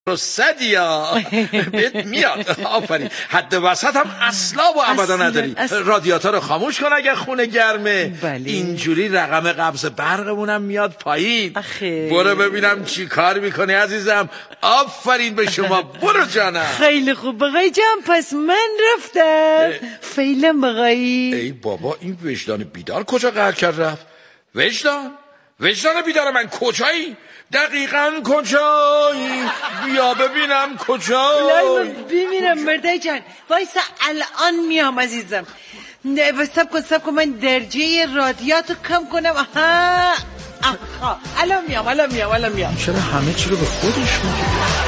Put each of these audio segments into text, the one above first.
صدیا بهت میاد. آفرین. حد وسط هم اصلا و ابدا نداری. رادیاتور خاموش کن اگه خونه گرمه. اینجوری رقم قبض برقمونم میاد پایین. برو ببینم چی کار میکنی عزیزم. آفرین به شما. برو جانم. خیلی خوب بقای جان، پس من رفتم. فعلا بقایی. ای بابا، این وجدان بیدار کجا قهر کرد رفت؟ وجدان بیدار من کجایی؟ دقیقاً کجایی؟ بیا ببینم کجایی؟ ببینم مرده جان. وایسا الان میام عزیزم. سب کن من درجه رادیاتو کم کنم. آها الان میام. چرا همه چی رو به خودش میگه؟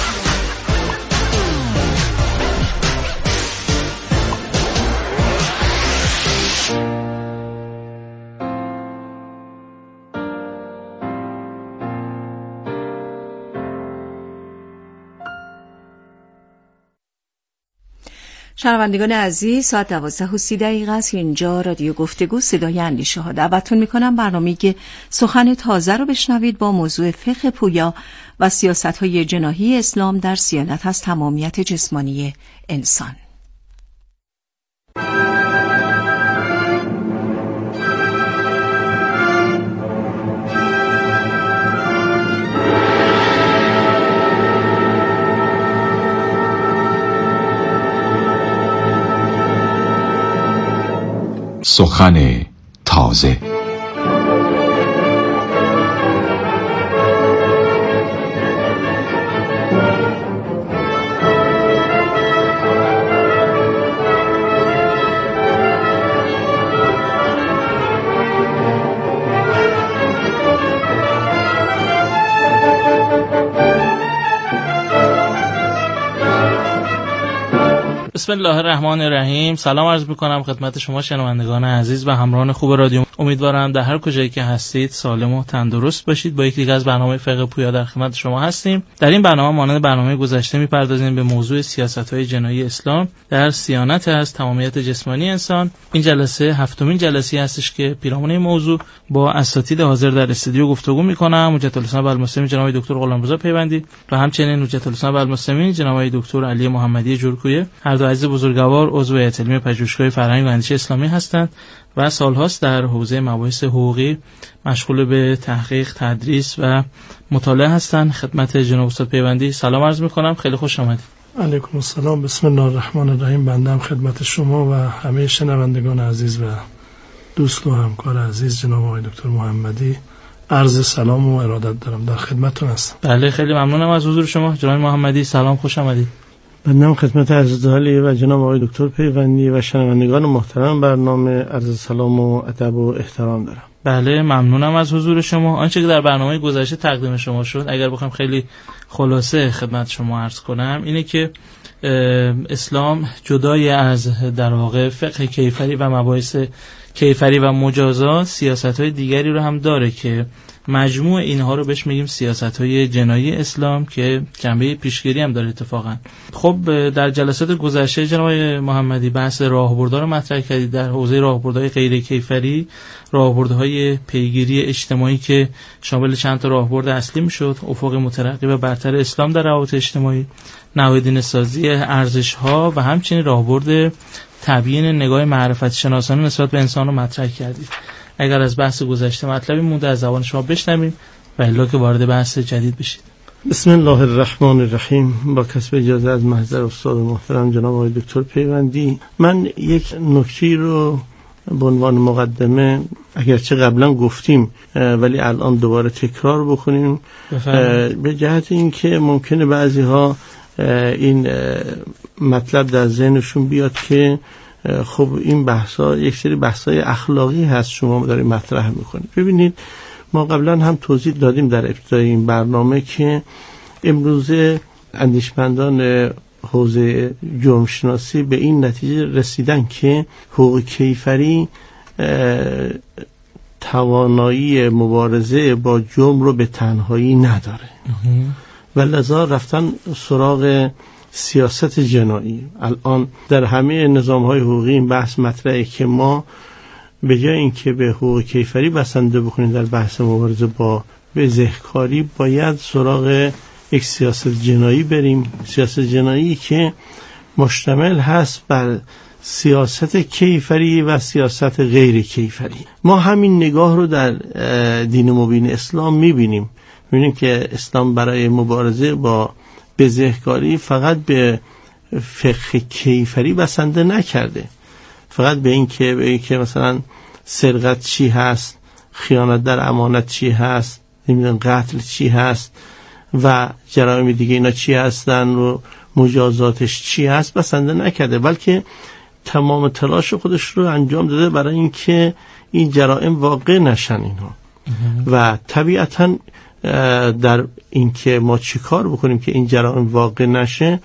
شنوندگان عزیز، ساعت 12:30 است. اینجا رادیو گفتگو صدای اندیشه ها. دعوتتون میکنم برنامه سخن تازه رو بشنوید با موضوع فقه پویا و سیاست‌های جناحی اسلام در صیانت از تمامیت جسمانی انسان. سخن تازه. بسم الله الرحمن الرحیم. سلام عرض میکنم خدمت شما شنوندگان عزیز و همراهان خوب رادیو. امیدوارم در هر کجایی که هستید سالم و تندرست باشید. با یکی دیگه از برنامه فقه پویا در خدمت شما هستیم. در این برنامه مانند برنامه گذشته میپردازیم به موضوع سیاست‌های جناحی اسلام در صیانت از تمامیت جسمانی انسان. این جلسه هفتمین جلسه هستش که پیرامون این موضوع با اساتید حاضر در استودیو گفتگو میکنم. حجت الاسلام والمسلمین جناب دکتر غلامرضا پیوندی و همچنین حجت الاسلام والمسلمین جناب دکتر علی محمدی جورکویه، هر دو عزیز بزرگوار عضو هیئت علمی پژوهشگاه فرهنگ و اندیشه اسلامی هستند و سالهاست در حوزه مباحث حقوقی مشغول به تحقیق، تدریس و مطالعه هستند. خدمت جناب استاد پیوندی سلام عرض می‌کنم. خیلی خوش آمدید. علیکم السلام. بسم الله الرحمن الرحیم. بنده خدمت شما و همه شنوندگان عزیز و دوست و همکار عزیز جناب آقای دکتر محمدی عرض سلام و ارادت دارم. در خدمتتون هستم. بله، خیلی ممنونم از حضور شما جناب محمدی. سلام، خوش آمدید. بنده خدمت عزیز عالی و جناب آقای دکتر پیوندی و شنوندگان محترم برنامه عرض سلام و ادب و احترام دارم. بله، ممنونم از حضور شما. آنچه که در برنامه گذشته تقدیم شما شد، اگر بخوام خیلی خلاصه خدمت شما عرض کنم، اینه که اسلام جدای از در واقع فقه کیفری و مباحث کیفری و مجازات سیاست‌های دیگری رو هم داره که مجموع اینها رو بهش میگیم سیاست‌های جناحی اسلام که جنبه پیشگیری هم داره اتفاقا. خب در جلسات گذشته جناب محمدی بحث راهبردها رو مطرح کردید در حوزه راهبردهای غیر کیفری، راهبردهای پیگیری اجتماعی که شامل چند تا راهبرد اصلی میشد: افق مترقی و برتر اسلام در روابط اجتماعی، نهادینه سازی ارزش‌ها و همچنین راهبرد تبیین نگاه معرفت شناسانه نسبت به انسان رو مطرح کردید. اگر از بحث گذشته مطلبی مونده از زبان شما بشنویم و الا که وارد بحث جدید بشید. بسم الله الرحمن الرحیم. با کسب اجازه از محضر استاد محترم جناب آقای دکتر پیوندی، من یک نکته رو به عنوان مقدمه اگرچه قبلا گفتیم ولی الان دوباره تکرار بکنیم به جهت اینکه ممکنه بعضی ها این مطلب در ذهنشون بیاد که خب این بحثا یک سری بحثای اخلاقی هست شما دارید مطرح میکنید. ببینید، ما قبلا هم توضیح دادیم در ابتدای این برنامه که امروزه اندیشمندان حوزه جرم شناسی به این نتیجه رسیدن که حقوق کیفری توانایی مبارزه با جرم رو به تنهایی نداره و لذا رفتن سراغ سیاست جنایی. الان در همه نظام‌های حقوقی این بحث مطرحه که ما به جای اینکه به حقوق کیفری بسنده بکنیم در بحث مبارزه با بزهکاری، باید سراغ یک سیاست جنایی بریم، سیاست جنایی که مشتمل هست بر سیاست کیفری و سیاست غیر کیفری. ما همین نگاه رو در دین مبین اسلام میبینیم که اسلام برای مبارزه با بزهکاری فقط به فقه کیفری بسنده نکرده، فقط به این که مثلا سرقت چی هست، خیانت در امانت چی هست، نمیدونم قتل چی هست و جرایم دیگه اینا چی هستن و مجازاتش چی هست بسنده نکرده، بلکه تمام تلاش خودش رو انجام داده برای اینکه این جرایم واقع نشن اینها. و طبیعتاً در اینکه ما چیکار بکنیم که این جرایم واقع نشه،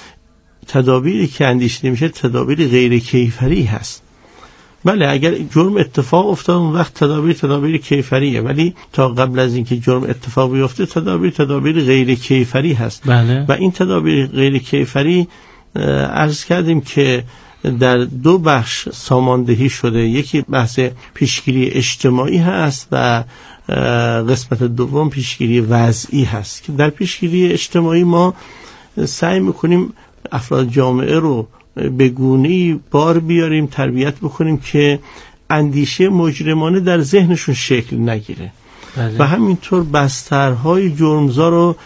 تدابیری که اندیشیده میشه تدابیر غیر کیفری هست. بله اگر جرم اتفاق افتاد اون وقت تدابیر کیفریه، ولی تا قبل از اینکه جرم اتفاق بیفته تدابیر غیر کیفری هست. بله. و این تدابیر غیر کیفری عرض کردیم که در دو بخش ساماندهی شده، یکی بحث پیشگیری اجتماعی هست و قسمت دوم پیشگیری وضعی هست. که در پیشگیری اجتماعی ما سعی میکنیم افراد جامعه رو به گونه‌ای بار بیاریم، تربیت بکنیم که اندیشه مجرمانه در ذهنشون شکل نگیره. بله. و همینطور بسترهای جرمزا رو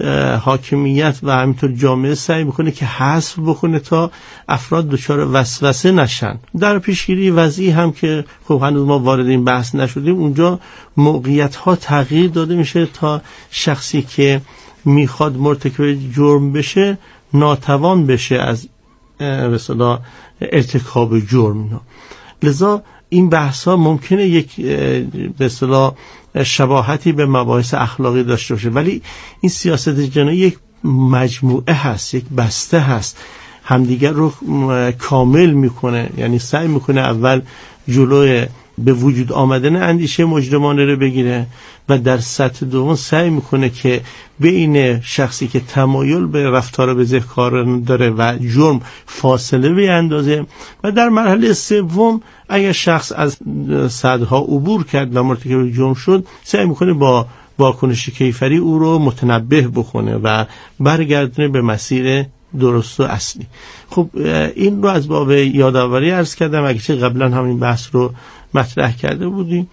حاکمیت و همینطور جامعه سعی میکنه که حذف بکنه تا افراد دچار وسوسه نشن. در پیشگیری وضعی هم که خب هنوز ما وارد این بحث نشدیم، اونجا موقعیت ها تغییر داده میشه تا شخصی که میخواد مرتکب جرم بشه ناتوان بشه از به اصطلاح ارتکاب جرم. لذا این بحث ها ممکنه یک به اصطلاح شباهتی به مباحث اخلاقی داشته باشه، ولی این سیاست جنایی یک مجموعه هست، یک بسته هست، همدیگر رو کامل میکنه. یعنی سعی میکنه اول جلوی به وجود آمدن اندیشه مجرمانه رو بگیره و در سطح دوم سعی میکنه که بین شخصی که تمایل به رفتار بزهکار داره و جرم فاصله بیاندازه و در مرحله سوم اگر شخص از سدها عبور کرد و مرتکب جرم شد سعی میکنه با واکنش کیفری او رو متنبه بکنه و برگردونه به مسیر درست و اصلی. خب این رو از باب یادآوری عرض کردم، اگرچه قبلا همین بحث رو مطرح کرده بودیم.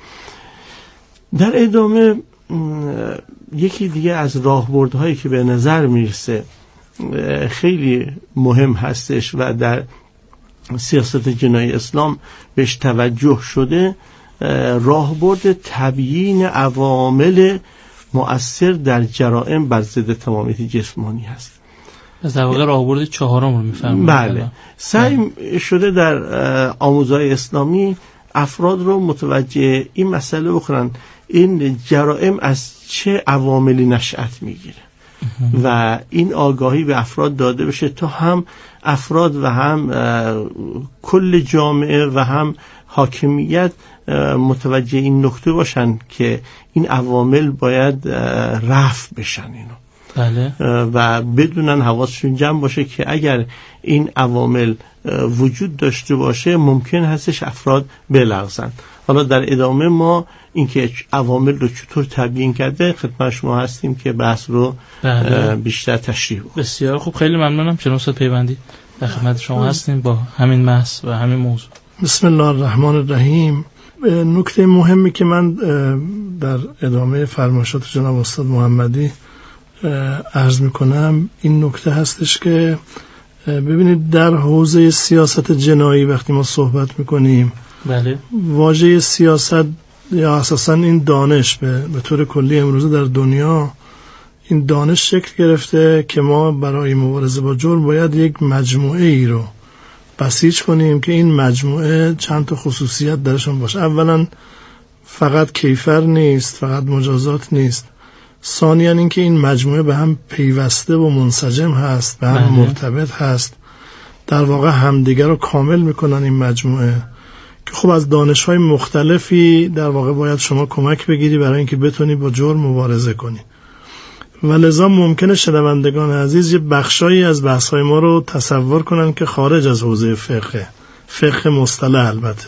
در ادامه یکی دیگه از راهبردهایی که به نظر میرسه خیلی مهم هستش و در سیاست جنایی اسلام بهش توجه شده، راهبرد تبیین عوامل مؤثر در جرائم بر ضد تمامیت جسمانی هست. از در واقع راهبرد چهارم رو میفهمیم. بله. سعی شده در آموزهای اسلامی افراد رو متوجه این مسئله بکنن این جرائم از چه عواملی نشأت میگیره و این آگاهی به افراد داده بشه تا هم افراد و هم کل جامعه و هم حاکمیت متوجه این نکته باشن که این عوامل باید رفع بشن اینو. بله. و بدونن حواسشون جمع باشه که اگر این عوامل وجود داشته باشه ممکن هستش افراد بلغزن. حالا در ادامه ما اینکه عوامل رو چطور تبیین کرده خدمت شما هستیم که بحث رو بیشتر تشریح کنیم. بسیار خوب، خیلی ممنونم جناب استاد پیوندی، در خدمت شما هستیم با همین بحث و همین موضوع. بسم الله الرحمن الرحیم. نکته مهمی که من در ادامه فرمایشات جناب استاد محمدی عرض میکنم این نکته هستش که ببینید در حوزه سیاست جنایی وقتی ما صحبت میکنیم، بله، واژه سیاست یا اساسا این دانش به طور کلی امروزه در دنیا این دانش شکل گرفته که ما برای مبارزه با جرم باید یک مجموعه ای رو بسیج کنیم که این مجموعه چند تا خصوصیت درشون باشه. اولا فقط کیفر نیست، فقط مجازات نیست. ثانیاً اینکه این مجموعه به هم پیوسته و منسجم هست، به هم مرتبط هست، در واقع همدیگر رو کامل میکنن این مجموعه، که خب از دانش‌های مختلفی در واقع باید شما کمک بگیری برای اینکه بتونی با جرم مبارزه کنی. و لذا ممکنه شنوندگان عزیز یه بخشایی از بحث‌های ما رو تصور کنن که خارج از حوزه فقه مصطلح البته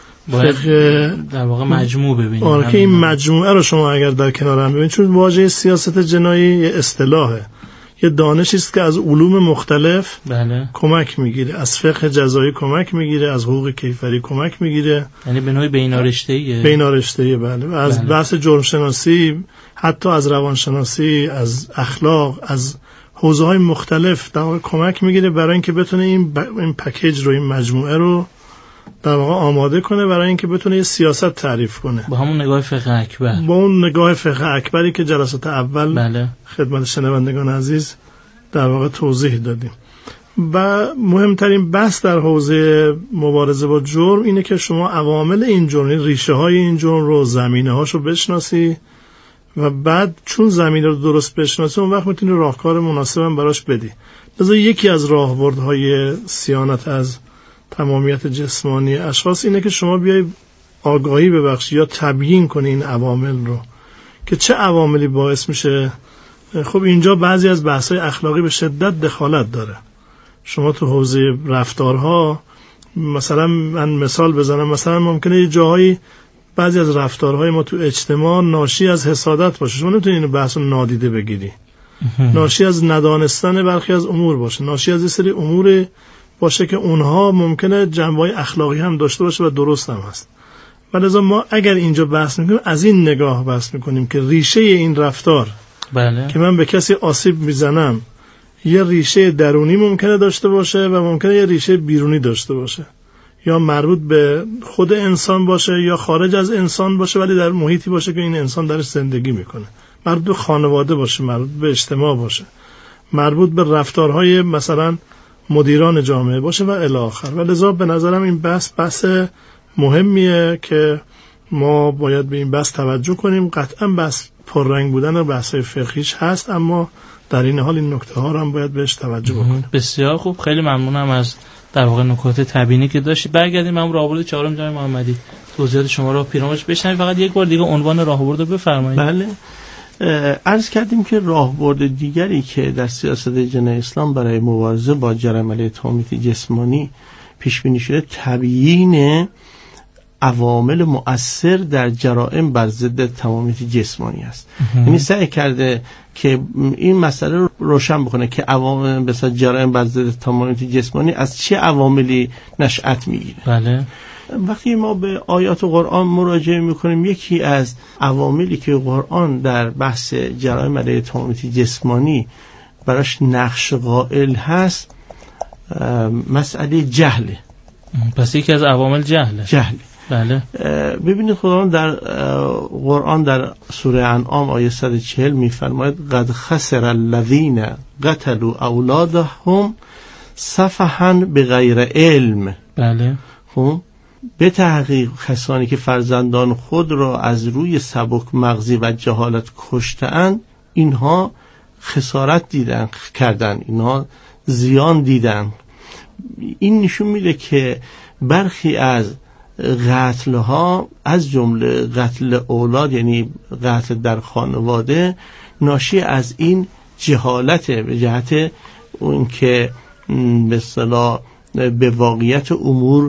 در واقع مجموع ببینید. آره که این مجموعه رو شما اگر در کنار هم ببینید، چون واژه سیاست جنایی یه اصطلاحه یه دانشی است که از علوم مختلف بله. کمک میگیره، از فقه جزایی کمک میگیره، از حقوق کیفری کمک میگیره، یعنی به نوعی بینارشته‌ایه. بینارشته‌ایه بله. از بله. بحث جرم شناسی، حتی از روانشناسی، از اخلاق، از حوزه‌های مختلف در واقع کمک میگیره برای اینکه بتونه این پکیج رو، این مجموعه رو در واقع آماده کنه برای اینکه بتونه یه سیاست تعریف کنه با همون نگاه فقه اکبر، با اون نگاه فقه اکبری که جلسات اول بله. خدمت شنوندگان عزیز در واقع توضیح دادیم. و مهمترین بحث در حوزه مبارزه با جرم اینه که شما عوامل این جرم، ریشه های این جرم رو، زمینه هاشو بشناسی و بعد چون زمینه رو درست بشناسی اون وقت میتونی راهکار مناسبم براش بدی. لذا یکی از راهبردهای صیانت از تمامیت جسمانی اشخاص اینه که شما بیای آگاهی ببخشی یا تبیین کنی این عوامل رو که چه عواملی باعث میشه. خب اینجا بعضی از بحث‌های اخلاقی به شدت دخالت داره. شما تو حوزه رفتارها مثلا من مثال بزنم، مثلا ممکنه یه جاهایی بعضی از رفتارهای ما تو اجتماع ناشی از حسادت باشه، شما نمیتونی این بحث رو نادیده بگیری. ناشی از ندانستن برخی از امور باشه، ناشی از یه سری امور باشه که اونها ممکنه جنبه‌های اخلاقی هم داشته باشه و درست هم هست. ولذا ما اگر اینجا بحث میکنیم از این نگاه بحث میکنیم که ریشه این رفتار بله. که من به کسی آسیب میزنم یه ریشه درونی ممکنه داشته باشه و ممکنه یه ریشه بیرونی داشته باشه، یا مربوط به خود انسان باشه یا خارج از انسان باشه ولی در محیطی باشه که این انسان درش زندگی میکنه، مربوط به خانواده باشه، مربوط به اجتماع باشه، مربوط به رفتارهای مثلا مدیران جامعه باشه و الی آخر. و لذا به نظرم این بحث مهمیه که ما باید به این بحث توجه کنیم. قطعا بحث پررنگ بودن و بحث‌های فقهیش هست، اما در این حال این نکته ها رو هم باید بهش توجه بکنیم. بسیار خوب، خیلی ممنونم از در واقع نکات تبیینی که داشتید. برگردیم هم راهبرد چهارم جناب محمدی، توضیحات شما رو پیرامونش بشنویم. فقط یک بار دیگه عنوان راهبرد رو بفرمایید. بله، عرض کردیم که راهبرد دیگری که در سیاست جنایی اسلام برای مبارزه با جرایم علیه تمامیت جسمانی پیش بینی شده تبیین عوامل مؤثر در جرائم بر ضد تمامیت جسمانی است. یعنی سعی کرده که این مسئله رو روشن بکنه که عوامل مثلا جرائم بر ضد تمامیت جسمانی از چه عواملی نشأت میگیره. بله. وقتی ما به آیات قرآن مراجعه میکنیم، یکی از عواملی که قرآن در بحث جرائم علیه تمامیت جسمانی براش نقش قائل هست مسئله جهله. پس یکی از عوامل جهله. بله. ببینید خداوند در قرآن در سوره انعام آیه 140 میفرماید قد خسر الذین قتلوا اولادهم سفها بغیر علم. بله. خب به تحقیق کسانی که فرزندان خود را از روی سبک مغزی و جهالت کشتند، اینها خسارت کردن، اینها زیان دیدن. این نشون میده که برخی از قتل ها از جمله قتل اولاد، یعنی قتل در خانواده، ناشی از این جهالت به جهت اون که به اصطلاح به واقعیت امور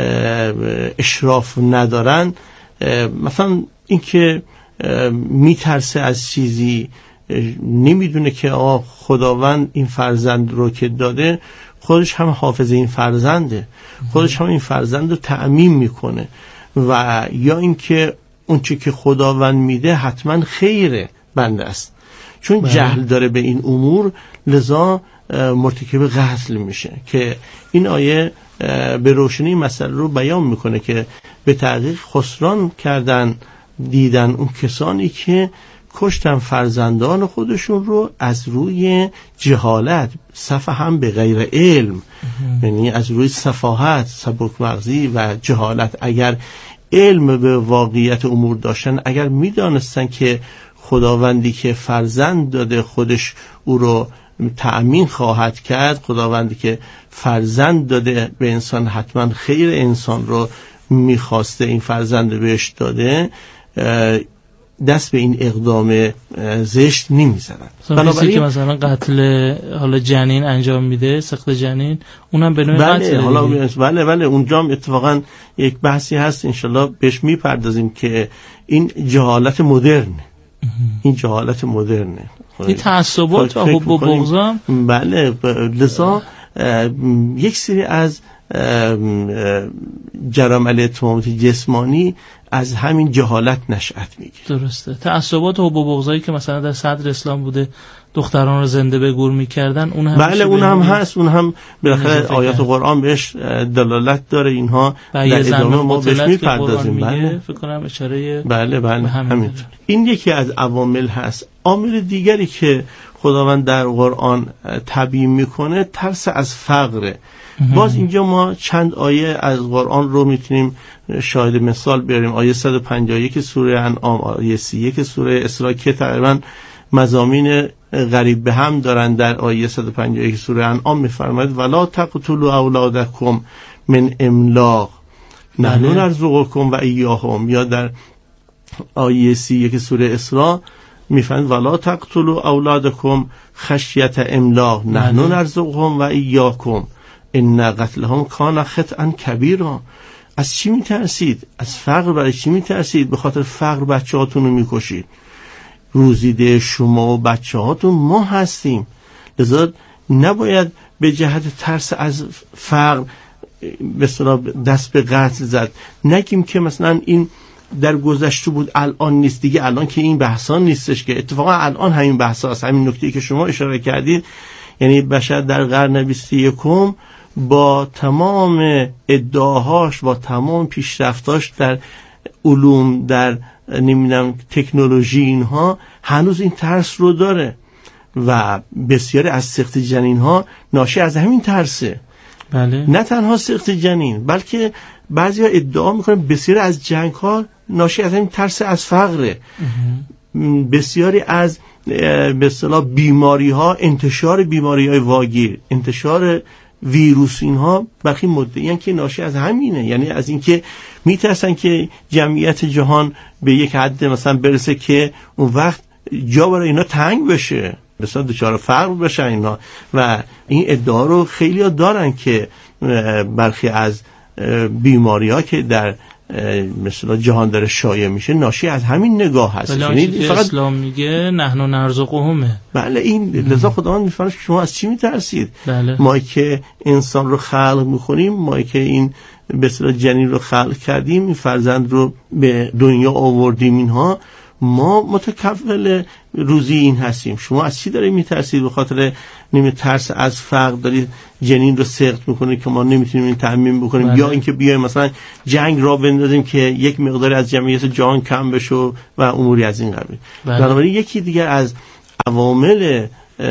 اشراف ندارن. مثلا اینکه میترسه از چیزی، نمیدونه که خداوند این فرزند رو که داده خودش هم حافظ این فرزنده، خودش هم این فرزند رو تأمین میکنه، و یا اینکه اون چی که خداوند میده حتما خیر بنده است. چون جهل داره به این امور، لذا مرتکب قتل میشه. که این آیه به روشنی مسئله رو بیان میکنه که به تحقیق خسران دیدن اون کسانی که کشتن فرزندان خودشون رو از روی جهالت، سفهم به غیر علم، یعنی از روی سفاهت، سبک مغزی و جهالت. اگر علم به واقعیت امور داشتن، اگر میدانستن که خداوندی که فرزند داده خودش او رو تأمین خواهد کرد، خداوندی که فرزند داده به انسان حتما خیر انسان رو میخواسته، این فرزند بهش داده، دست به این اقدام زشت نمیزنن. بنابراین که مثلا قتل حالا جنین انجام میده، سقط جنین، اونم به نوعی قتل. بله اونجا اتفاقا یک بحثی هست انشالله بهش میپردازیم که این جهالت مدرن، این جهالت مدرنه. این تعصبات و حب و بغض، بله، لذا یک سری از جرائم علیه اتهامات جسمانی از همین جهالت نشأت میگیره. درسته. تعصبات و حب و بغضایی که مثلا در صدر اسلام بوده دختران رو زنده به گور میکردن، اون هم بله اون هم هست، اون هم بالاخره آیات قرآن بهش دلالت داره. اینها در ادامه ما بهش میپردازیم. بله فکر کنم اشاره بله همینطور. این یکی از عوامل هست. عامل دیگری که خداوند در قرآن تبیین میکنه ترس از فقره. باز اینجا ما چند آیه از قرآن رو میتونیم شاهد مثال بیاریم. آیه 151 سوره انعام، آیه 31 سوره اسراء که تقریبا مضامین غریب به هم دارن. در آیه 151 سوره انعام میفرماید ولا تقتلوا اولادکم من املاق نحن نرزقکم و ایاهم، یا در آیه 31 سوره اسراء میفرماید ولا تقتلوا اولادکم خشیة املاق نحن نرزقهم و ایاکم ان قتلهم کان خطئا کبیرا. از چی میترسید؟ از فقر. برای چی میترسید؟ به خاطر فقر بچه‌هاتون رو میکشید. روزیده شما و بچه‌هاتون ما هستیم. لذا نباید به جهت ترس از فقر به اصطلاح دست به قتل زد. نگیم که مثلا این در گذشته بود الان نیست دیگه، الان که این بحثا نیستش، که اتفاقا الان همین بحثا هست. همین نکته‌ای که شما اشاره کردید، یعنی بشر در قرن 21 با تمام ادعاهاش، با تمام پیشرفتاش در علوم، در نمیدونم تکنولوژی، اینها هنوز این ترس رو داره و بسیاری از سقط جنین ها ناشی از همین ترسه. بله. نه تنها سقط جنین، بلکه بعضیا ادعا میکنن بسیاری از جنگ ها ناشی از همین ترس از فقره. بسیاری از به اصطلاح بیماری ها، انتشار بیماری های واگیر، انتشار ویروس، اینها برخی مدعیان که ناشی از همینه. یعنی از اینکه میترسن که جمعیت جهان به یک حد مثلا برسه که اون وقت جا برای اینا تنگ بشه، مثلا دچار فقر بشن اینا. و این ادعا رو خیلی ها دارن که برخی از بیماری ها که در مثلا جهان داره شایع میشه ناشی از همین نگاه هست. یعنی فقط اسلام میگه نحن نرزقهمه. بله این لذا خداوند میفرماید شما از چی میترسید؟ بله. ما که انسان رو خلق میکنیم، ما که این به اصطلاح جنین رو خلق کردیم، این فرزند رو به دنیا آوردیم، اینها ما متکفل روزی این هستیم. شما از چی دارید میترسید؟ به خاطر ترس از فقر دارید جنین رو سقط میکنید که ما نمیتونیم این تامین بکنیم. بله. یا اینکه بیایم مثلا جنگ را بندازیم که یک مقدار از جمعیت جهان کم بشه و اموری از این قبیل. بنابراین یکی دیگر از عوامل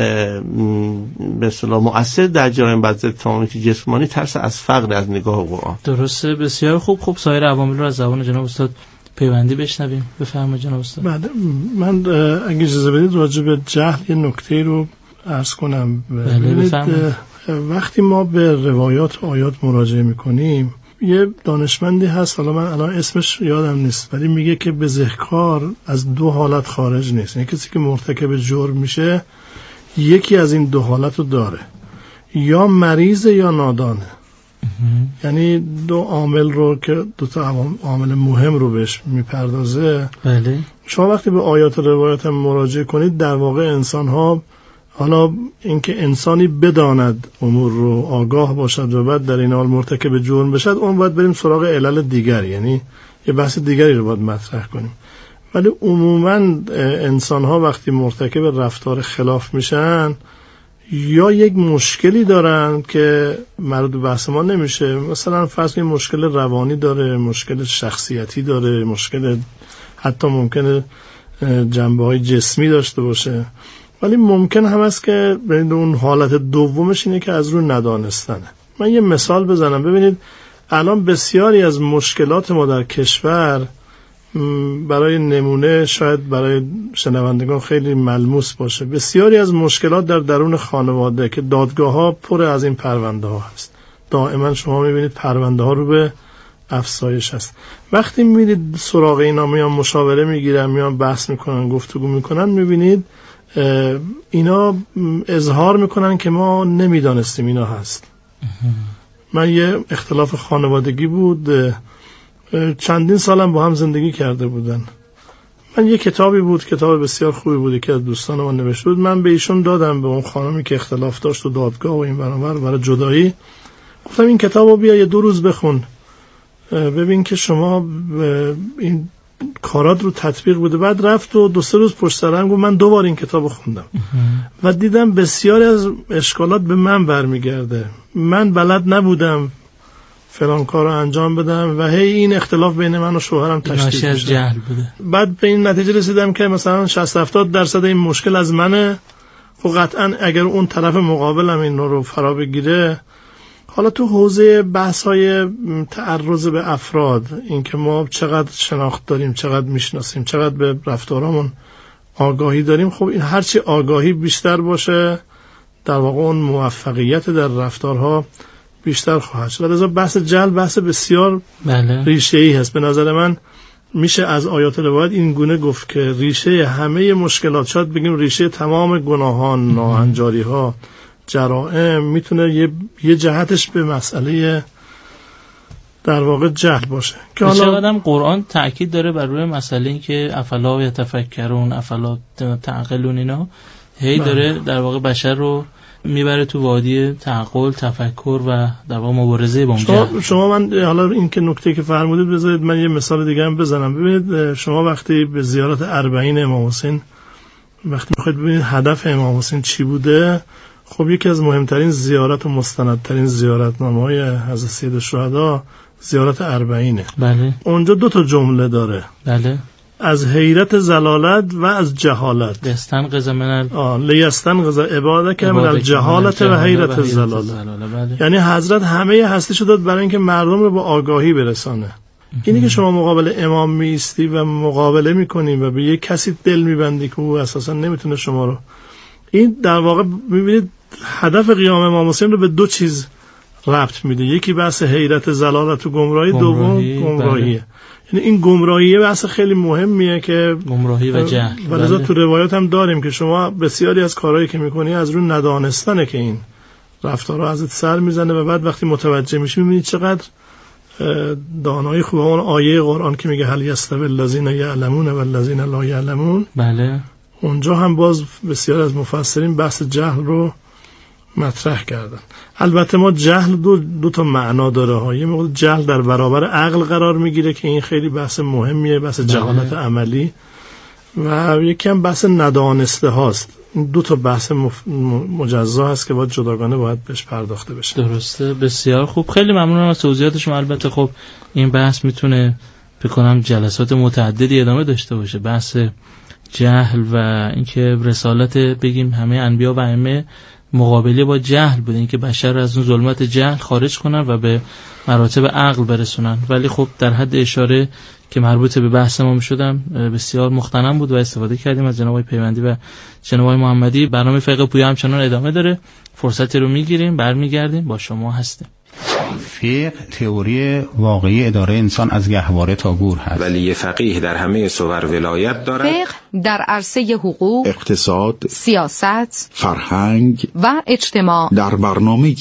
به اصطلاح مؤثر در جرایم ضد اتهامات جسمانی ترس از فقر از نگاه قرآن. درسته، بسیار خوب. سایر عوامل رو از زبان جناب استاد پیوندی بشنویم. بفرمایید جناب استاد. بعد من اگه اجازه بدید راجع به جهل یه نکته رو عرض کنم. بفرمایید. وقتی ما به روایات و آیات مراجعه میکنیم، یه دانشمندی هست، حالا من الان اسمش یادم نیست، ولی میگه که بزهکار از دو حالت خارج نیست. یعنی کسی که مرتکب جرم میشه یکی از این دو حالت رو داره، یا مریض یا نادانه. یعنی دو عامل رو که دو تا عامل مهم رو بهش میپردازه. بله. شما وقتی به آیات و روایات مراجعه کنید، در واقع انسان ها، حالا اینکه انسانی بداند امور رو، آگاه باشد و بعد در این حال مرتکب جرم بشد، اون باید بریم سراغ علل دیگر، یعنی یه بحث دیگری رو باید مطرح کنیم. ولی عموما انسان ها وقتی مرتکب رفتار خلاف میشن، یا یک مشکلی دارن که مربوط به بحث ما نمیشه، مثلا فرض کنید مشکل روانی داره، مشکل شخصیتی داره، مشکل حتی ممکنه جنبه‌های جسمی داشته باشه، ولی ممکن هم است که اون حالت دومش اینه که از روی ندانستنه. من یه مثال بزنم. ببینید الان بسیاری از مشکلات ما در کشور، برای نمونه شاید برای شنوندگان خیلی ملموس باشه، بسیاری از مشکلات در درون خانواده که دادگاه ها پر از این پرونده ها هست. دائما شما میبینید پرونده ها رو به افزایش هست. وقتی میبینید سراغ اینا میان مشاوره میگیرن، میان بحث میکنن، گفتگو میکنن، میبینید اینا اظهار میکنن که ما نمیدانستیم اینا هست. من یه اختلاف خانوادگی بود، چندین سالم با هم زندگی کرده بودن. من یه کتابی بود، کتاب بسیار خوبی بود که از دوستان من نوشته بود، من به ایشون دادم، به اون خانمی که اختلاف داشت و دادگاه و این برای جدایی، گفتم این کتابو بیا یه 2 روز بخون، ببین که شما این کارات رو تطبیق بوده. بعد رفت و 2-3 روز پشت سر هم گفت من 2 بار این کتابو خوندم و دیدم بسیاری از اشکالات به من برمیگرده، من بلد نبودم فلان کار رو انجام بدم و هی این اختلاف بین من و شوهرم تشدید از جهل بوده. بعد به این نتیجه رسیدم که مثلا 60-70% این مشکل از منه و قطعا اگر اون طرف مقابلم این رو فرا بگیره. حالا تو حوزه بحث‌های تعرض به افراد، این که ما چقدر شناخت داریم، چقدر میشناسیم، چقدر به رفتارامون آگاهی داریم، خب این هرچی آگاهی بیشتر باشه در واقع اون موفقیت در رفتارها بیشتر خواهد شد. لذا بحث جهل بحث بسیار ریشه‌ای هست. به نظر من میشه از آیات روایت این گونه گفت که ریشه همه مشکلات، شاید بگیم ریشه تمام گناهان، ناهنجاری‌ها، جرائم، میتونه یه جهتش به مسئله در واقع جهل باشه. که حالا چقدر قرآن تأکید داره بر روی مسئله این که افلا یتفکرون، افلا تعقلون، اینا هی داره در واقع بشر رو میبره تو وادی تعقل، تفکر و در واقع مبارزه با اون جهل. شما من حالا این که نکته که فرمودید بذارید من یه مثال دیگه هم بزنم. ببینید شما وقتی به زیارت 40 امام حسین وقتی میخواید ببینید هدف امام حسین چی بوده، خب یکی از مهمترین زیارت و مستندترین زیارتنامه‌های حضرت سید الشهدا زیارت 40. بله. اونجا 2 جمله داره. بله. از حیرت زلالت و از جهالت. لیستنقذ من لیستنقذ عبادک من الجهالت و حیرت زلالت. بله. یعنی حضرت همه هستیشو داد برای اینکه مردم رو با آگاهی برسانه. اینی که شما مقابل امام میستی و مقابله میکنی و به یک کسی دل میبندی که او اساسا نمیتونه شما رو، این در واقع میبینید هدف قیام امام حسین رو به 2 چیز ربط میده. یکی بحث حیرت زلالت و گمراهی، دوم گمراهیه. یعنی این گمراهیه بحث خیلی مهمیه که گمراهی و جهل. ولذا تو روایات هم داریم که شما بسیاری از کارهایی که میکنی از روی ندانستنه که این رفتارها ازت سر میزنه و بعد وقتی متوجه میشی میبینی چقدر دانایی خوبه. اون آیه قرآن که میگه هل یستوی الذین یعلمون و الذین لا یعلمون، بله، اونجا هم باز بسیار از مفسرین بحث جهل رو مطرح کردن. البته ما جهل دو تا معنا داره ها. یه موقع جهل در برابر عقل قرار میگیره که این خیلی بحث مهمیه، بحث جهالت عملی، و یکی هم بحث ندانسته هاست. این 2 تا بحث مجزا هست که باید جداگانه باید بهش پرداخته بشه. درسته، بسیار خوب، خیلی ممنونم از توضیحات شما. البته خب این بحث میتونه بکنم جلسات متعددی ادامه داشته باشه، بحث جهل و اینکه رسالت بگیم همه انبیا و ائمه مقابله با جهل بوده، اینکه بشر از اون ظلمت جهل خارج کنن و به مراتب عقل برسونن. ولی خب در حد اشاره که مربوط به بحث ما میشدم بسیار مختنم بود و استفاده کردیم از جناب آقای پیوندی و جناب آقای محمدی. برنامه فقه پویا همچنان ادامه داره، فرصتی رو میگیریم، برمیگردیم، با شما هستیم. فقه تئوری واقعی اداره انسان از گهواره تا گور هست. ولی فقیه در همه صور ولایت دارد. فقه در عرصه حقوق، اقتصاد، سیاست، فرهنگ و اجتماع در برنامه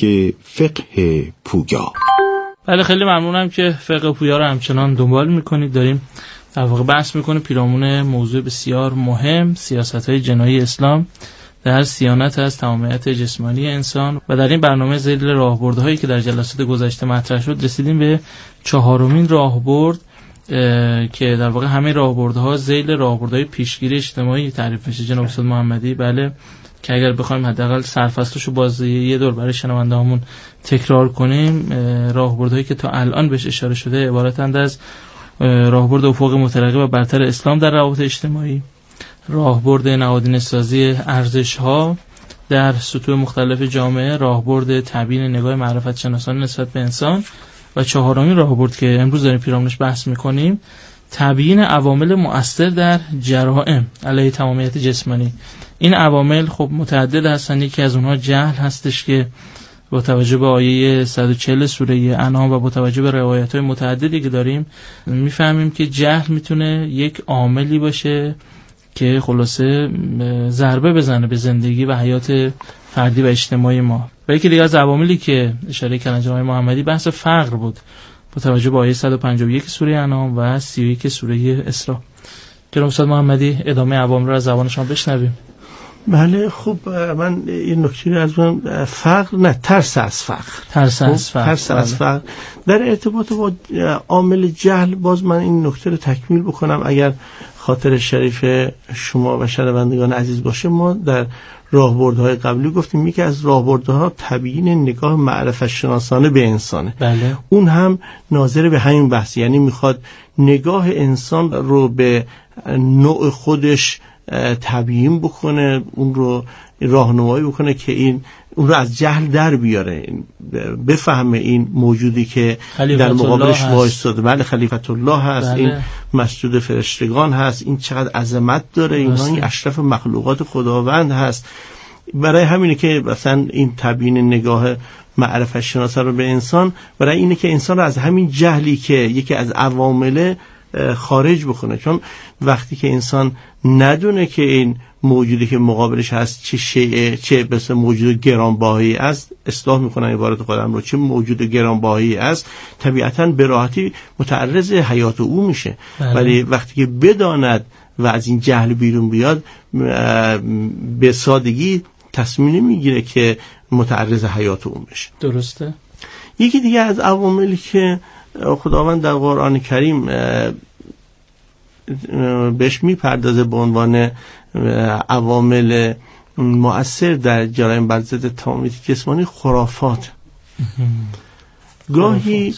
فقه پویا. بله، خیلی ممنونم که فقه پویا رو همچنان دنبال میکنید. داریم در واقع بحث میکنیم پیرامون موضوع بسیار مهم، سیاست‌های جنایی اسلام در صیانت از تمامیت جسمانی انسان. و در این برنامه ذیل راهبردهایی که در جلسات گذشته مطرح شد رسیدیم به 4مین راهبرد که در واقع همه راهبردها ذیل راهبردهای پیشگیری اجتماعی تعریف میشه جناب استاد محمدی. بله، که اگر بخوایم حداقل سرفصلشو باز یه دور برای شنوندهامون تکرار کنیم، راهبردهایی که تا الان بهش اشاره شده عبارتند از راهبرد افق مترقی و برتر اسلام در روابط اجتماعی، راهبرد نهادینه‌سازی ارزش‌ها در سطوح مختلف جامعه، راهبرد تبیین نگاه معرفت شناسان نسبت به انسان، و 4مین راهبرد که امروز داریم پیرامونش بحث می‌کنیم، تبیین عوامل مؤثر در جرائم علیه تمامیت جسمانی. این عوامل خب متعدد هستند. یکی از اونها جهل هستش که با توجه به آیه 140 سوره انعام و با توجه به روایت‌های متعددی که داریم میفهمیم که جهل میتونه یک عاملی باشه که خلاصه ضربه بزنه به زندگی و حیات فردی و اجتماعی ما. و یکی دیگه از عواملی که اشاره کردن جناب محمدی بحث فقر بود با توجه به آیه 151 سوره انعام و 31 سوره اسراء. جناب استاد محمدی ادامه عوامل رو از زبان شما بشنویم. بله خب من این نکته رو از من ترس از فقر در ارتباط با عامل جهل باز من این نکته رو تکمیل بکنم اگر خاطر شریف شما و شنوندگان عزیز باشه. ما در راهبردهای قبلی گفتیم یکی از راهبردها تبیین نگاه معرفت شناسانه به انسانه. بله. اون هم ناظر به همین بحث، یعنی میخواد نگاه انسان رو به نوع خودش تبیین بکنه، اون رو راهنمایی بکنه که اون رو از جهل در بیاره، بفهمه این موجودی که در مقابلش وایستاده. بله خلیفت الله هست. بله. این مسجود فرشتگان هست، این چقدر عظمت داره، اینا این اشرف مخلوقات خداوند هست. برای همینه که مثلا این تبیین نگاه معرفت شناسا رو به انسان، برای اینه که انسان رو از همین جهلی که یکی از عوامل خارج بکنه. چون وقتی که انسان ندونه که این موجودی که مقابلش هست چه شیء، چه مثلا موجود گرانبهایی است، اصلاح میکنن عبارت خودم رو، چه موجود گرانبهایی است، طبیعتاً به راحتی متعرض حیات او میشه. بله. ولی وقتی که بداند و از این جهل بیرون بیاد، به سادگی تصمیم میگیره که متعرض حیات او بشه. درسته. یکی دیگه از عواملی که خداوند در قرآن کریم بهش میپردازه به عنوان عوامل مؤثر در جرایم بر ضد تمامیت جسمانی، خرافات. گاهی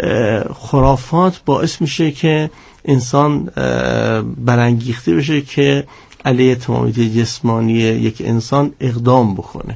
خرافات باعث میشه که انسان برانگیخته بشه که علیه تمامیت جسمانی یک انسان اقدام بکنه.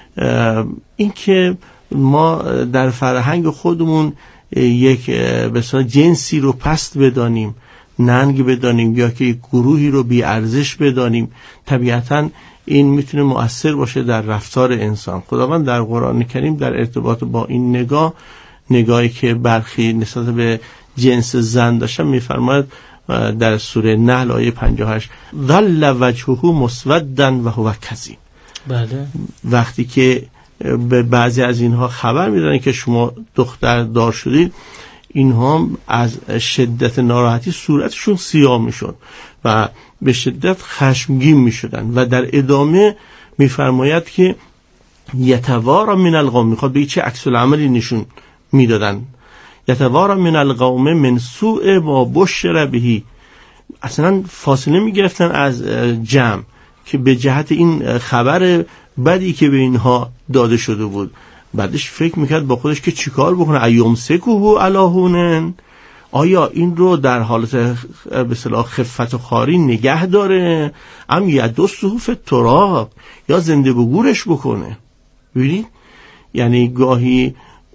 این که ما در فرهنگ خودمون یک بسیار جنسی رو پست بدانیم، ننگ بدانیم، یا که یک گروهی رو بی ارزش بدانیم، طبیعتاً این میتونه مؤثر باشه در رفتار انسان. خداوند در قرآن کریم در ارتباط با این نگاهی که برخی نسبت به جنس زن داشتن میفرماید در سوره نحل آیه 58 ظل وجهه مسودا و هو کظیم. بله. وقتی که به بعضی از اینها خبر میدن که شما دختر دار شدید، اینها از شدت ناراحتی صورتشون سیاه میشد و به شدت خشمگین میشدن و در ادامه میفرماید که یتوارا من القوم، میخواد به چه عکس العملی نشون میدادن، یتوارا من القوم من سوء ما بشر بهی، اصلا فاصله میگرفتن از جمع که به جهت این خبر بدی که به اینها داده شده بود. بعدش فکر میکرد با خودش که چیکار بکنه، ایوم سکوهو علاهونن، آیا این رو در حالت به اصطلاح خفت و خواری نگه داره، ام یدسه فی التراب، یا زنده به گورش بکنه. ببینید یعنی گاهی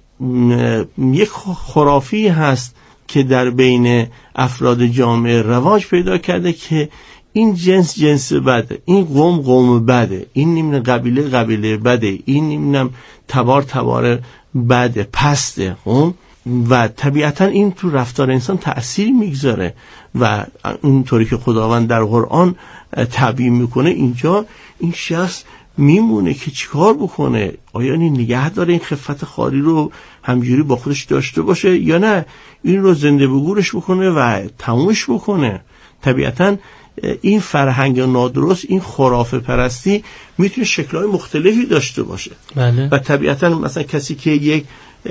یک خرافی هست که در بین افراد جامعه رواج پیدا کرده که این جنس بده، این قوم بده، این نمیدونم قبیله بده، این نمیدونم تبار بده، پسته. و طبیعتا این تو رفتار انسان تأثیر میگذاره و اینطوری که خداوند در قرآن تعبیر میکنه، اینجا این شخص میمونه که چیکار بکنه، آیا این نگه داره این خفت خاری رو همجوری با خودش داشته باشه یا نه این رو زنده به گورش بکنه و تمومش بکنه. طبیعتا این فرهنگ نادرست، این خرافه پرستی میتونه شکل‌های مختلفی داشته باشه. بله. و طبیعتا مثلا کسی که یک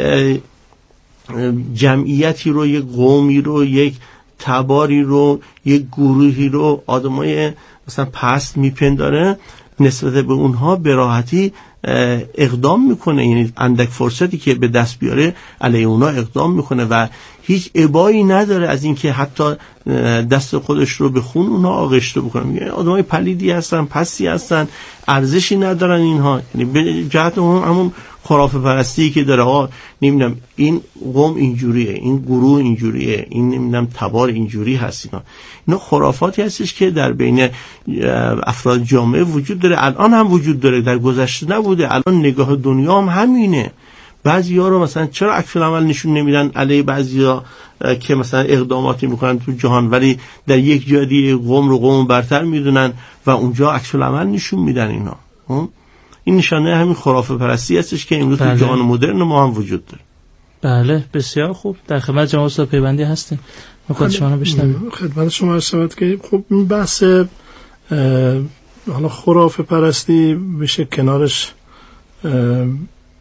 جمعیتی رو، یک قومی رو، یک تباری رو، یک گروهی رو آدمای مثلا پست میپنداره، نسبت به اونها به راحتی اقدام میکنه، یعنی اندک فرصتی که به دست بیاره علیه اونها اقدام میکنه و هیچ ابایی نداره از اینکه حتی دست خودش رو به خون اونها آغشته بکنه. میگه آدمای پلیدی هستن، پستی هستن، ارزشی ندارن اینها، یعنی به جهت همون خرافه پرستی که داره، نمیدونم این قوم اینجوریه، این گروه اینجوریه، این نمیدونم تبار اینجوری هست. اینا خرافاتی هستش که در بین افراد جامعه وجود داره، الان هم وجود داره، در گذشته نبوده، الان نگاه دنیا هم همینه. بعضی‌ها رو مثلا چرا عکس العمل نشون نمیدن علیه بعضی‌ها که مثلا اقداماتی میکنن تو جهان، ولی در یک جای دیگه قوم رو قوم برتر میدونن و اونجا عکس العمل نشون میدن. اینا این نشانه همین خرافه پرستی هستش که امروز تو جهان مدرن ما هم وجود داره. بله، بسیار خوب. در خدمت جناب استاد پیوندی هستیم. خود شما بشنویم. خدمت شما عرض شود که خب این بحث حالا خرافه پرستی بشه کنارش